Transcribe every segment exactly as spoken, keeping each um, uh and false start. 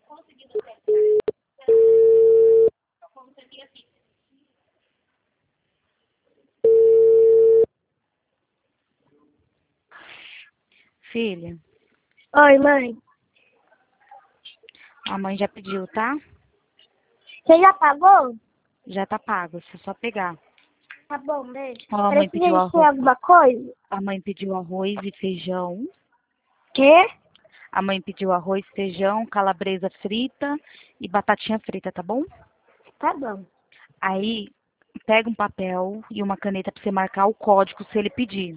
Filha, Oi, mãe. a mãe já pediu, tá? Você já pagou? Já tá pago, é só pegar. Tá bom, beijo. Ó, a mãe Precisa pediu de ter arroz. alguma coisa? A mãe pediu arroz e feijão. Quê? A mãe pediu arroz, feijão, calabresa frita e batatinha frita, tá bom? Tá bom. Aí, pega um papel e uma caneta pra você marcar o código se ele pedir.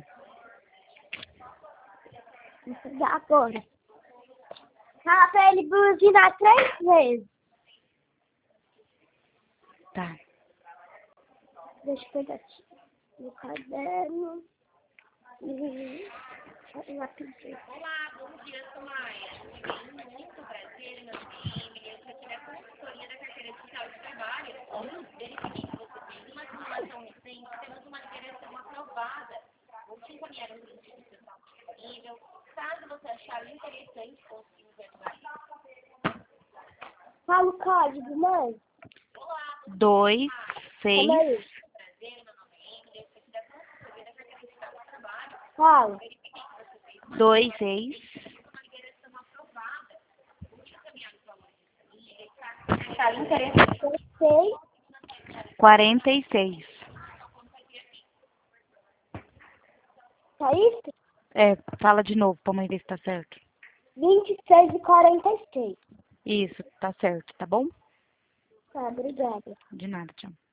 Vou pegar agora. Fala pra ele buzinar três vezes. Tá. Deixa eu pegar aqui no caderno. E... Já pedi. Olá, bom dia, sou Maia. Liguei muito prazer, meu nome é Emily. Eu estou aqui na consultoria da carteira digital de trabalho. Verifiquei que você fez uma simulação recente. Temos uma liberação aprovada. Vou te encaminhar um link disponível. Caso você achar interessante, conseguimos ajudar. Fala o código, mãe. Olá, Dois, seis, Calma aí. prazer, meu nome é Emily. Eu estou aqui da consultoria da carteira digital de trabalho. Fala. Verifiquei que você fez uma dois, seis, uma liberação aprovada. Vou te encaminhar os valores disponíveis. Caso achar interessante. Seis. quarenta e seis. Tá isso? É, fala de novo pra mãe ver se tá certo. Vinte e seis e quarenta e seis. Isso, tá certo, tá bom? Tá, obrigada. De nada, tchau.